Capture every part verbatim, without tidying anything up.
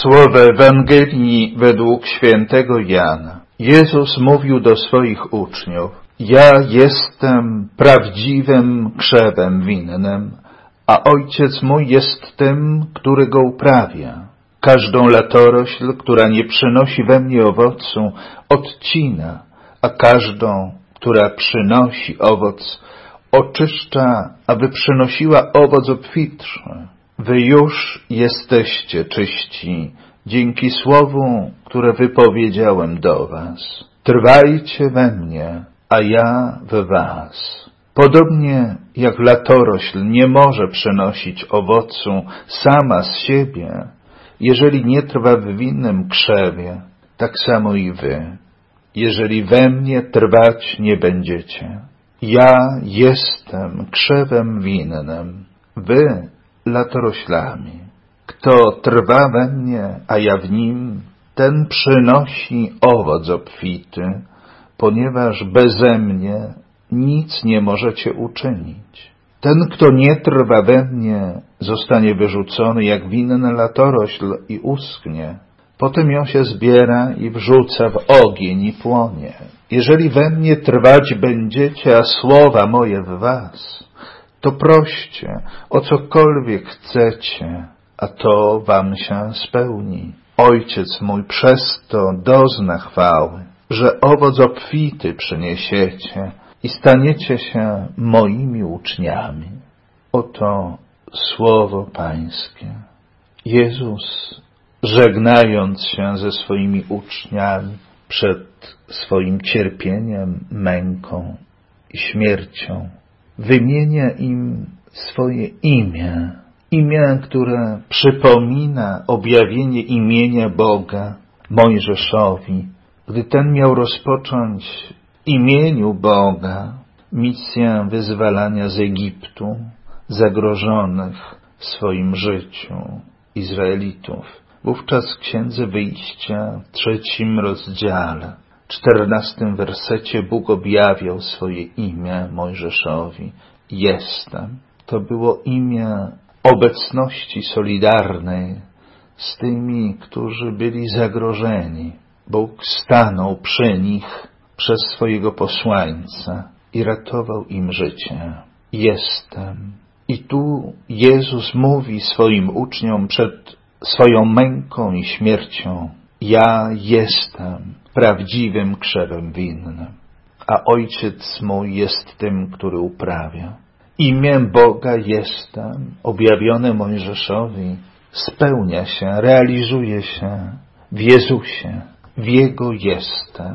Słowa Ewangelii według świętego Jana. Jezus mówił do swoich uczniów: ja jestem prawdziwym krzewem winnym, a Ojciec mój jest tym, który go uprawia. Każdą latorośl, która nie przynosi we mnie owocu, odcina, a każdą, która przynosi owoc, oczyszcza, aby przynosiła owoc obfitszy. Wy już jesteście czyści dzięki słowu, które wypowiedziałem do was. Trwajcie we mnie, a ja we was. Podobnie jak latorośl nie może przynosić owocu sama z siebie, jeżeli nie trwa w winnym krzewie, tak samo i wy, jeżeli we mnie trwać nie będziecie. Ja jestem krzewem winnym, wy latoroślami. Kto trwa we mnie, a ja w nim, ten przynosi owoc obfity, ponieważ beze mnie nic nie możecie uczynić. Ten, kto nie trwa we mnie, zostanie wyrzucony jak winny latorośl i uschnie. Potem ją się zbiera i wrzuca w ogień i płonie. Jeżeli we mnie trwać będziecie, a słowa moje w was, to proście o cokolwiek chcecie, a to wam się spełni. Ojciec mój przez to dozna chwały, że owoc obfity przyniesiecie i staniecie się moimi uczniami. Oto słowo Pańskie. Jezus, żegnając się ze swoimi uczniami przed swoim cierpieniem, męką i śmiercią, wymienia im swoje imię, imię, które przypomina objawienie imienia Boga Mojżeszowi, gdy ten miał rozpocząć w imieniu Boga misję wyzwalania z Egiptu zagrożonych w swoim życiu Izraelitów. Wówczas w Księdze Wyjścia w trzecim rozdziale, czternastym wersecie Bóg objawiał swoje imię Mojżeszowi. Jestem. To było imię obecności solidarnej z tymi, którzy byli zagrożeni. Bóg stanął przy nich przez swojego posłańca i ratował im życie. Jestem. I tu Jezus mówi swoim uczniom przed swoją męką i śmiercią: ja jestem prawdziwym krzewem winnym, a Ojciec mój jest tym, który uprawia. Imię Boga jestem, objawione Mojżeszowi, spełnia się, realizuje się w Jezusie, w Jego jestem.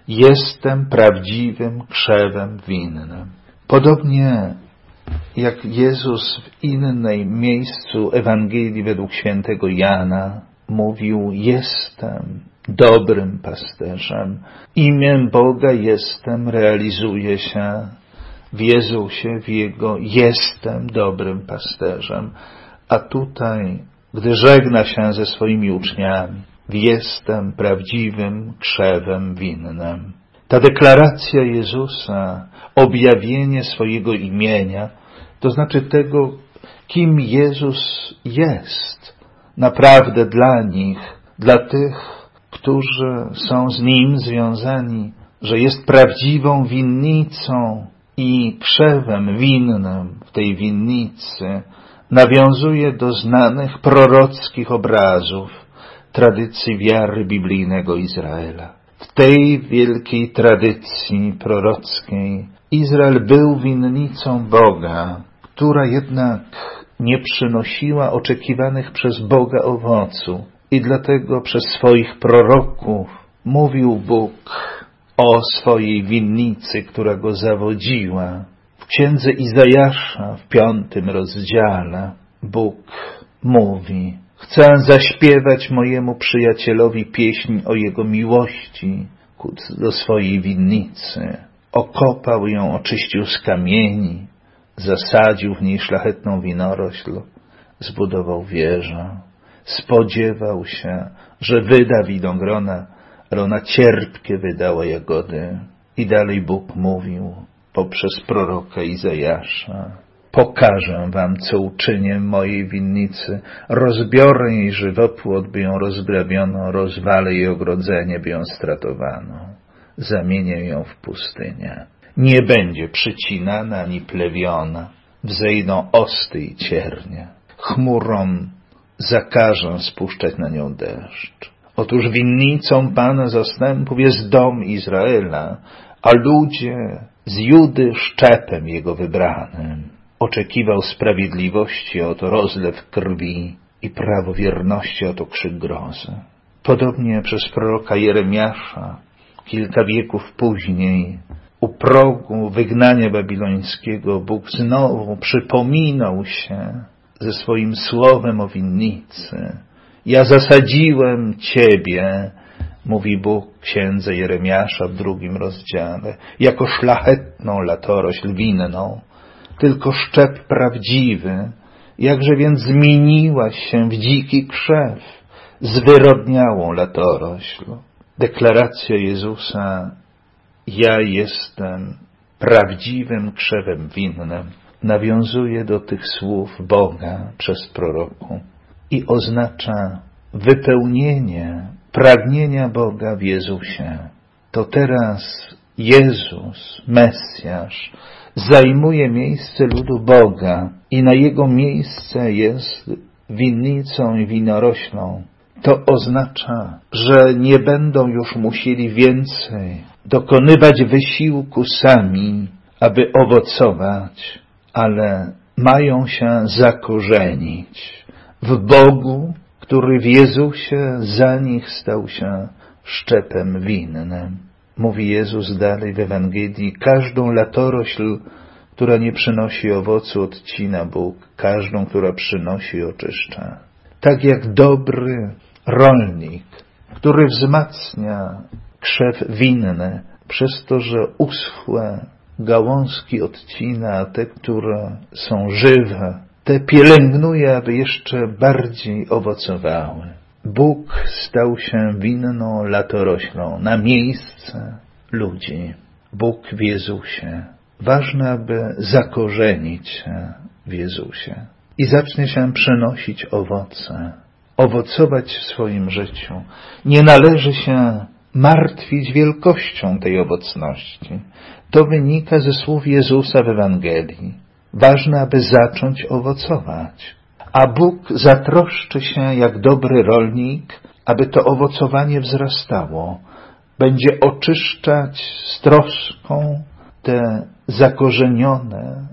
Jestem prawdziwym krzewem winnym. Podobnie jak Jezus w innej miejscu Ewangelii według świętego Jana mówił: jestem dobrym pasterzem. Imię Boga jestem realizuje się w Jezusie, w Jego jestem dobrym pasterzem. A tutaj, gdy żegna się ze swoimi uczniami, jestem prawdziwym krzewem winnym. Ta deklaracja Jezusa, objawienie swojego imienia, to znaczy tego, kim Jezus jest naprawdę dla nich, dla tych, którzy są z Nim związani, że jest prawdziwą winnicą i krzewem winnym w tej winnicy, nawiązuje do znanych prorockich obrazów tradycji wiary biblijnego Izraela. W tej wielkiej tradycji prorockiej Izrael był winnicą Boga, która jednak nie przynosiła oczekiwanych przez Boga owocu. I dlatego przez swoich proroków mówił Bóg o swojej winnicy, która go zawodziła. W księdze Izajasza w piątym rozdziale Bóg mówi: chcę zaśpiewać mojemu przyjacielowi pieśń o jego miłości do swojej winnicy. Okopał ją, oczyścił z kamieni, zasadził w niej szlachetną winorośl, zbudował wieżę. Spodziewał się, że wyda winogrona, ale ona cierpkie wydała jagody. I dalej Bóg mówił poprzez proroka Izajasza: Pokażę wam, co uczynię w mojej winnicy. Rozbiorę jej żywopłot, by ją rozgrabiono, rozwalę jej ogrodzenie, by ją stratowano. Zamienię ją w pustynię. Nie będzie przycinana ani plewiona. Wzejdą osty i ciernie. Chmurom zakażę spuszczać na nią deszcz. Otóż winnicą Pana zastępów jest dom Izraela, a ludzie z Judy szczepem Jego wybranym. Oczekiwał sprawiedliwości, a oto rozlew krwi, i prawowierności, a oto krzyk grozy. Podobnie przez proroka Jeremiasza, kilka wieków później, u progu wygnania babilońskiego, Bóg znowu przypominał się ze swoim słowem o winnicy. Ja zasadziłem Ciebie, mówi Bóg księdze Jeremiasza w drugim rozdziale, jako szlachetną latorośl winną, tylko szczep prawdziwy, jakże więc zmieniłaś się w dziki krzew, zwyrodniałą latorośl. Deklaracja Jezusa, ja jestem prawdziwym krzewem winnym, nawiązuje do tych słów Boga przez proroku i oznacza wypełnienie pragnienia Boga w Jezusie. To teraz Jezus, Mesjasz, zajmuje miejsce ludu Boga i na Jego miejsce jest winnicą i winoroślą. To oznacza, że nie będą już musieli więcej dokonywać wysiłku sami, aby owocować, ale mają się zakorzenić w Bogu, który w Jezusie za nich stał się szczepem winnym. Mówi Jezus dalej w Ewangelii, każdą latorośl, która nie przynosi owocu, odcina Bóg, każdą, która przynosi, oczyszcza. Tak jak dobry rolnik, który wzmacnia krzew winny przez to, że uschłe gałązki odcina, a te, które są żywe, te pielęgnuje, aby jeszcze bardziej owocowały. Bóg stał się winną latoroślą na miejsce ludzi. Bóg w Jezusie. Ważne, aby zakorzenić się w Jezusie i zacznie się przynosić owoce, owocować w swoim życiu. Nie należy się martwić wielkością tej owocności. To wynika ze słów Jezusa w Ewangelii. Ważne, aby zacząć owocować. A Bóg zatroszczy się jak dobry rolnik, aby to owocowanie wzrastało. Będzie oczyszczać z troską te zakorzenione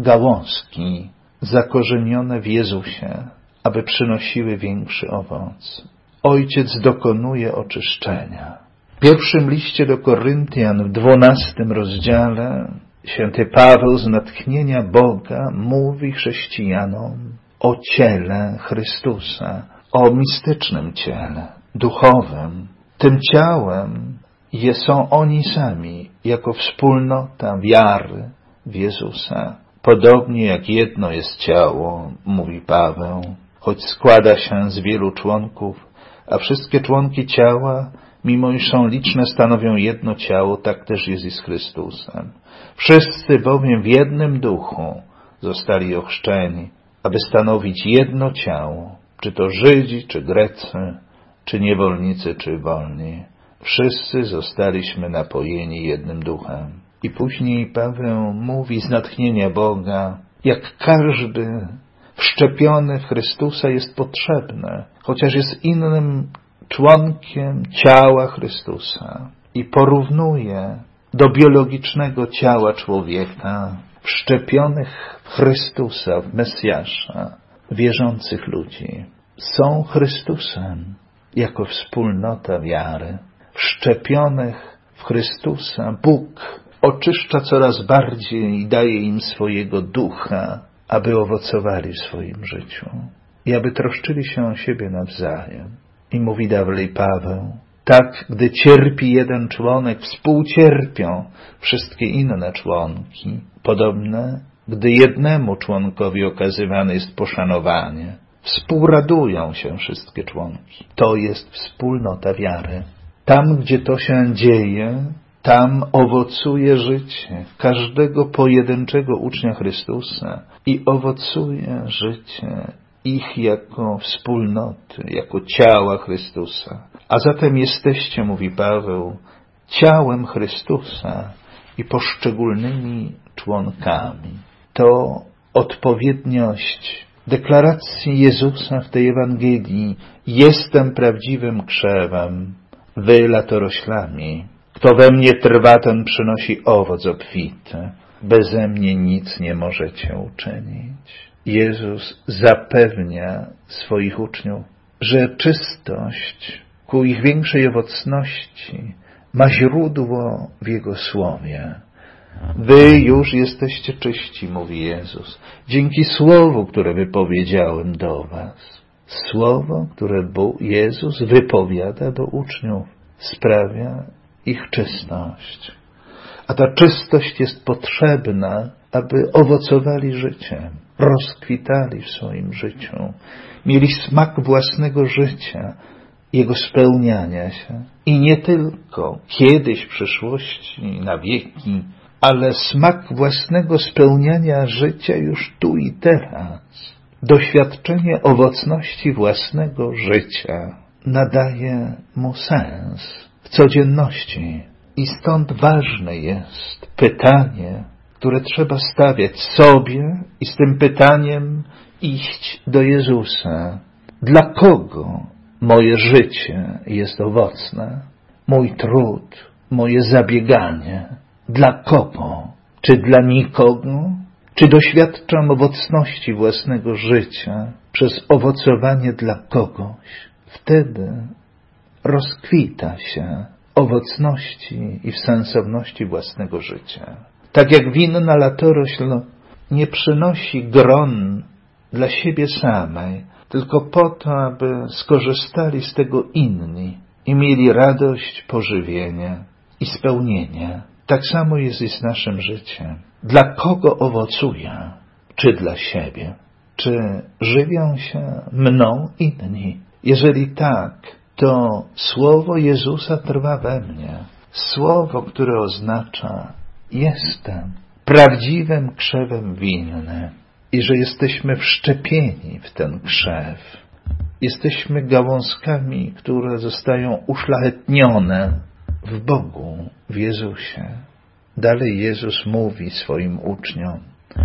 gałązki, zakorzenione w Jezusie, aby przynosiły większy owoc. Ojciec dokonuje oczyszczenia. W pierwszym liście do Koryntian, w dwunastym rozdziale, święty Paweł z natchnienia Boga mówi chrześcijanom o ciele Chrystusa, o mistycznym ciele, duchowym. Tym ciałem są oni sami, jako wspólnota wiary w Jezusa. Podobnie jak jedno jest ciało, mówi Paweł, choć składa się z wielu członków, a wszystkie członki ciała, mimo iż są liczne, stanowią jedno ciało, tak też jest i z Chrystusem. Wszyscy bowiem w jednym duchu zostali ochrzczeni, aby stanowić jedno ciało, czy to Żydzi, czy Grecy, czy niewolnicy, czy wolni. Wszyscy zostaliśmy napojeni jednym duchem. I później Paweł mówi z natchnienia Boga, jak każdy wszczepiony w Chrystusa jest potrzebny, chociaż jest innym członkiem ciała Chrystusa. I porównuje do biologicznego ciała człowieka, wszczepionych w Chrystusa, w Mesjasza, wierzących ludzi. Są Chrystusem jako wspólnota wiary. Wszczepionych w Chrystusa Bóg oczyszcza coraz bardziej i daje im swojego ducha, aby owocowali w swoim życiu i aby troszczyli się o siebie nawzajem. I mówi dalej Paweł, tak, gdy cierpi jeden członek, współcierpią wszystkie inne członki. Podobne, gdy jednemu członkowi okazywane jest poszanowanie, współradują się wszystkie członki. To jest wspólnota wiary. Tam, gdzie to się dzieje, Tam owocuje życie każdego pojedynczego ucznia Chrystusa i owocuje życie ich jako wspólnoty, jako ciała Chrystusa. A zatem jesteście, mówi Paweł, ciałem Chrystusa i poszczególnymi członkami. To odpowiedniość deklaracji Jezusa w tej Ewangelii: jestem prawdziwym krzewem, wy latoroślami. Kto we mnie trwa, ten przynosi owoc obfity. Beze mnie nic nie możecie uczynić. Jezus zapewnia swoich uczniów, że czystość ku ich większej owocności ma źródło w Jego Słowie. Wy już jesteście czyści, mówi Jezus, dzięki Słowu, które wypowiedziałem do was. Słowo, które Bóg, Jezus wypowiada do uczniów, sprawia ich czystość. A ta czystość jest potrzebna, aby owocowali życiem, rozkwitali w swoim życiu, mieli smak własnego życia, jego spełniania się. I nie tylko kiedyś w przyszłości, na wieki, ale smak własnego spełniania życia już tu i teraz. Doświadczenie owocności własnego życia nadaje mu sens w codzienności. I stąd ważne jest pytanie, które trzeba stawiać sobie i z tym pytaniem iść do Jezusa. Dla kogo moje życie jest owocne? Mój trud, moje zabieganie. Dla kogo? Czy dla nikogo? Czy doświadczam owocności własnego życia przez owocowanie dla kogoś? Wtedy rozkwita się owocności i w sensowności własnego życia. Tak jak winna latorośl nie przynosi gron dla siebie samej, tylko po to, aby skorzystali z tego inni i mieli radość pożywienia i spełnienia. Tak samo jest i z naszym życiem. Dla kogo owocuję? Czy dla siebie? Czy żywią się mną inni? Jeżeli tak, to słowo Jezusa trwa we mnie. Słowo, które oznacza: jestem prawdziwym krzewem winnym i że jesteśmy wszczepieni w ten krzew. Jesteśmy gałązkami, które zostają uszlachetnione w Bogu, w Jezusie. Dalej Jezus mówi swoim uczniom,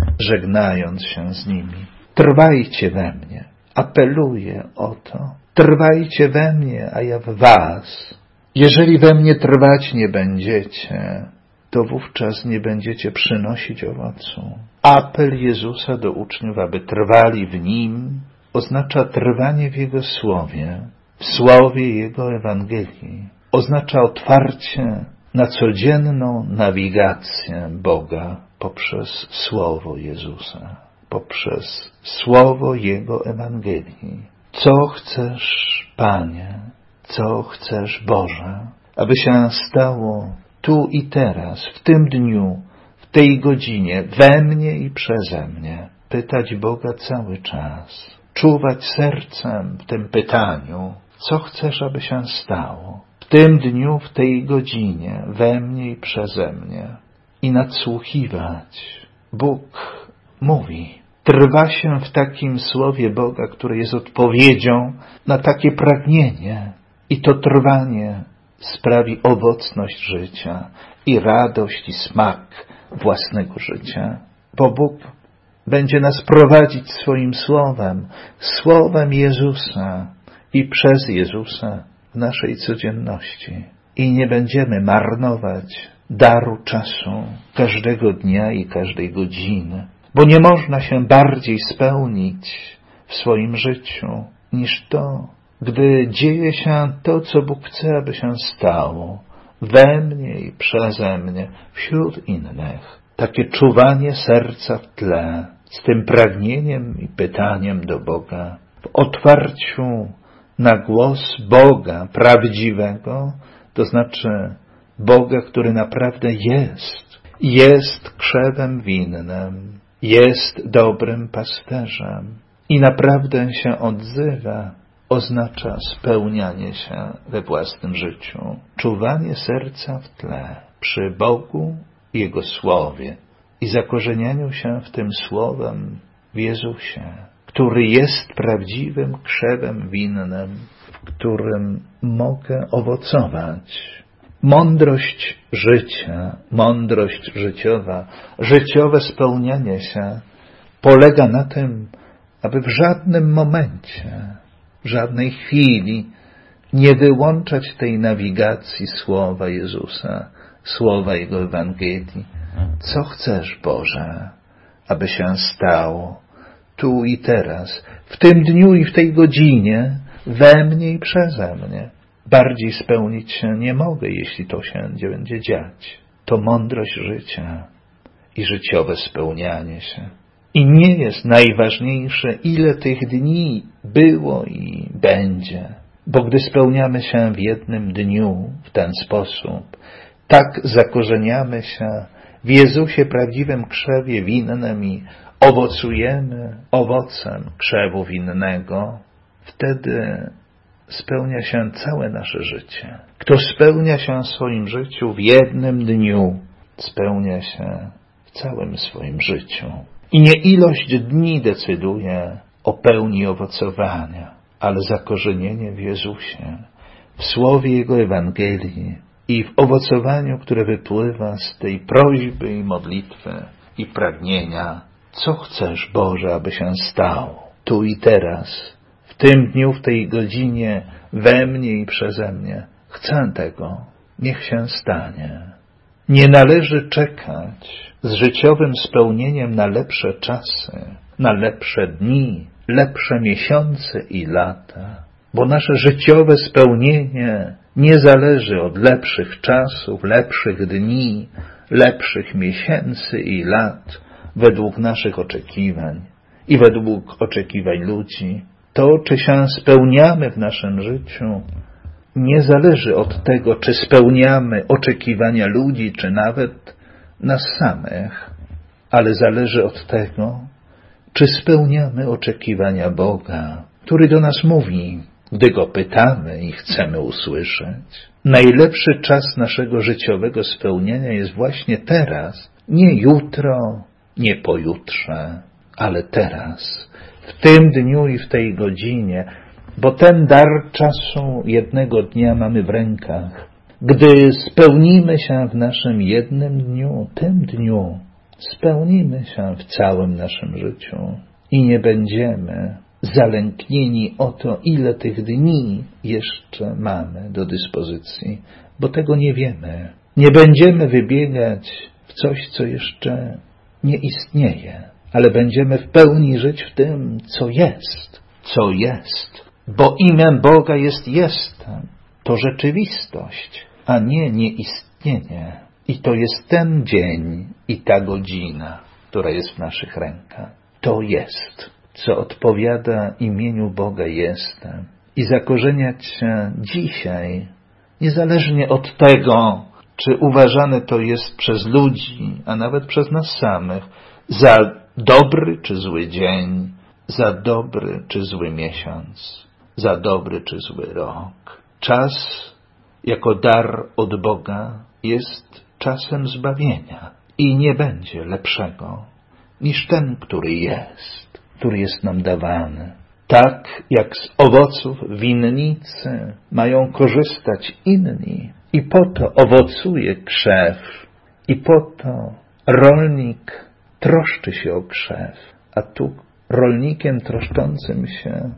żegnając się z nimi: trwajcie we mnie. Apeluje o to. Trwajcie we mnie, a ja w was. Jeżeli we mnie trwać nie będziecie, to wówczas nie będziecie przynosić owocu. Apel Jezusa do uczniów, aby trwali w Nim, oznacza trwanie w Jego Słowie, w Słowie Jego Ewangelii. Oznacza otwarcie na codzienną nawigację Boga poprzez Słowo Jezusa, poprzez Słowo Jego Ewangelii. Co chcesz, Panie, co chcesz, Boże, aby się stało tu i teraz, w tym dniu, w tej godzinie, we mnie i przeze mnie? Pytać Boga cały czas, czuwać sercem w tym pytaniu, co chcesz, aby się stało w tym dniu, w tej godzinie, we mnie i przeze mnie, i nadsłuchiwać. Bóg mówi. Trwa się w takim słowie Boga, które jest odpowiedzią na takie pragnienie. I to trwanie sprawi owocność życia i radość i smak własnego życia. Bo Bóg będzie nas prowadzić swoim słowem, słowem Jezusa i przez Jezusa w naszej codzienności. I nie będziemy marnować daru czasu każdego dnia i każdej godziny. Bo nie można się bardziej spełnić w swoim życiu niż to, gdy dzieje się to, co Bóg chce, aby się stało we mnie i przeze mnie, wśród innych. Takie czuwanie serca w tle, z tym pragnieniem i pytaniem do Boga, w otwarciu na głos Boga prawdziwego, to znaczy Boga, który naprawdę jest, jest krzewem winnym, jest dobrym pasterzem i naprawdę się odzywa, oznacza spełnianie się we własnym życiu, czuwanie serca w tle. przy Bogu i Jego Słowie i zakorzenianiu się w tym Słowem w Jezusie, który jest prawdziwym krzewem winnym, w którym mogę owocować. Mądrość życia, mądrość życiowa, życiowe spełnianie się polega na tym, aby w żadnym momencie, w żadnej chwili nie wyłączać tej nawigacji Słowa Jezusa, Słowa Jego Ewangelii. Co chcesz, Boże, aby się stało tu i teraz, w tym dniu i w tej godzinie, we mnie i przeze mnie. Bardziej spełnić się nie mogę, jeśli to się będzie dziać. To mądrość życia i życiowe spełnianie się. I nie jest najważniejsze, ile tych dni było i będzie. Bo gdy spełniamy się w jednym dniu w ten sposób, tak zakorzeniamy się w Jezusie, prawdziwym krzewie winnym i owocujemy owocem krzewu winnego, wtedy spełnia się całe nasze życie. Kto spełnia się w swoim życiu w jednym dniu, spełnia się w całym swoim życiu. I nie ilość dni decyduje o pełni owocowania, ale zakorzenienie w Jezusie, w Słowie Jego Ewangelii i w owocowaniu, które wypływa z tej prośby i modlitwy i pragnienia. Co chcesz, Boże, aby się stało tu i teraz, w tym dniu, w tej godzinie, we mnie i przeze mnie. Chcę tego. Niech się stanie. Nie należy czekać z życiowym spełnieniem na lepsze czasy, na lepsze dni, lepsze miesiące i lata, bo nasze życiowe spełnienie nie zależy od lepszych czasów, lepszych dni, lepszych miesięcy i lat według naszych oczekiwań i według oczekiwań ludzi. To, czy się spełniamy w naszym życiu, nie zależy od tego, czy spełniamy oczekiwania ludzi, czy nawet nas samych, ale zależy od tego, czy spełniamy oczekiwania Boga, który do nas mówi, gdy Go pytamy i chcemy usłyszeć. Najlepszy czas naszego życiowego spełnienia jest właśnie teraz, nie jutro, nie pojutrze, ale teraz, w tym dniu i w tej godzinie, bo ten dar czasu jednego dnia mamy w rękach. Gdy spełnimy się w naszym jednym dniu, tym dniu, spełnimy się w całym naszym życiu i nie będziemy zalęknieni o to, ile tych dni jeszcze mamy do dyspozycji, bo tego nie wiemy. Nie będziemy wybiegać w coś, co jeszcze nie istnieje, ale będziemy w pełni żyć w tym, co jest, co jest. Bo imię Boga jest jestem. To rzeczywistość, a nie nieistnienie. I to jest ten dzień i ta godzina, która jest w naszych rękach. To jest, co odpowiada imieniu Boga jestem. I zakorzeniać się dzisiaj, niezależnie od tego, czy uważane to jest przez ludzi, a nawet przez nas samych, za dobry czy zły dzień, za dobry czy zły miesiąc, za dobry czy zły rok. Czas jako dar od Boga jest czasem zbawienia i nie będzie lepszego niż ten, który jest, który jest nam dawany. Tak jak z owoców winnicy mają korzystać inni i po to owocuje krzew i po to rolnik troszczy się o krzew, a tu rolnikiem troszczącym się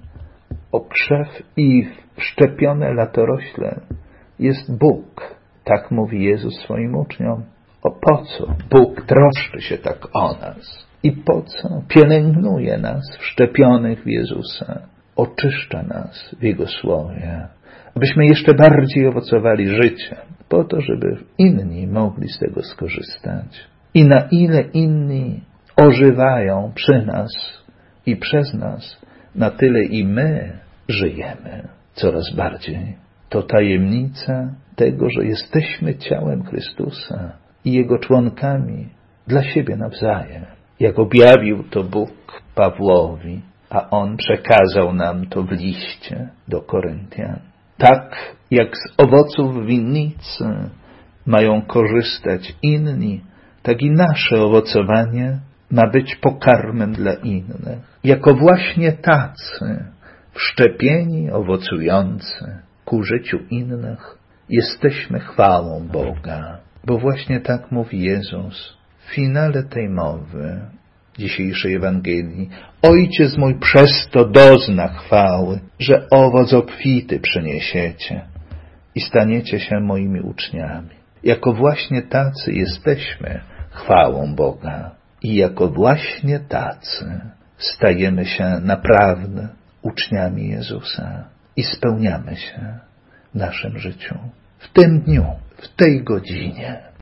o krzew i wszczepione latorośle jest Bóg. Tak mówi Jezus swoim uczniom. O po co Bóg troszczy się tak o nas? I po co pielęgnuje nas wszczepionych w Jezusa? Oczyszcza nas w Jego Słowie, abyśmy jeszcze bardziej owocowali życiem, po to, żeby inni mogli z tego skorzystać. I na ile inni ożywają przy nas i przez nas, na tyle i my żyjemy coraz bardziej. To tajemnica tego, że jesteśmy ciałem Chrystusa i Jego członkami dla siebie nawzajem. Jak objawił to Bóg Pawłowi, a on przekazał nam to w liście do Koryntian. Tak jak z owoców winnicy mają korzystać inni, tak i nasze owocowanie ma być pokarmem dla innych. Jako właśnie tacy, wszczepieni, owocujący ku życiu innych, jesteśmy chwałą Boga. Bo właśnie tak mówi Jezus w finale tej mowy dzisiejszej Ewangelii. Ojciec mój przez to dozna chwały, że owoc obfity przyniesiecie i staniecie się moimi uczniami. Jako właśnie tacy jesteśmy chwałą Boga i jako właśnie tacy stajemy się naprawdę uczniami Jezusa i spełniamy się w naszym życiu w tym dniu, w tej godzinie.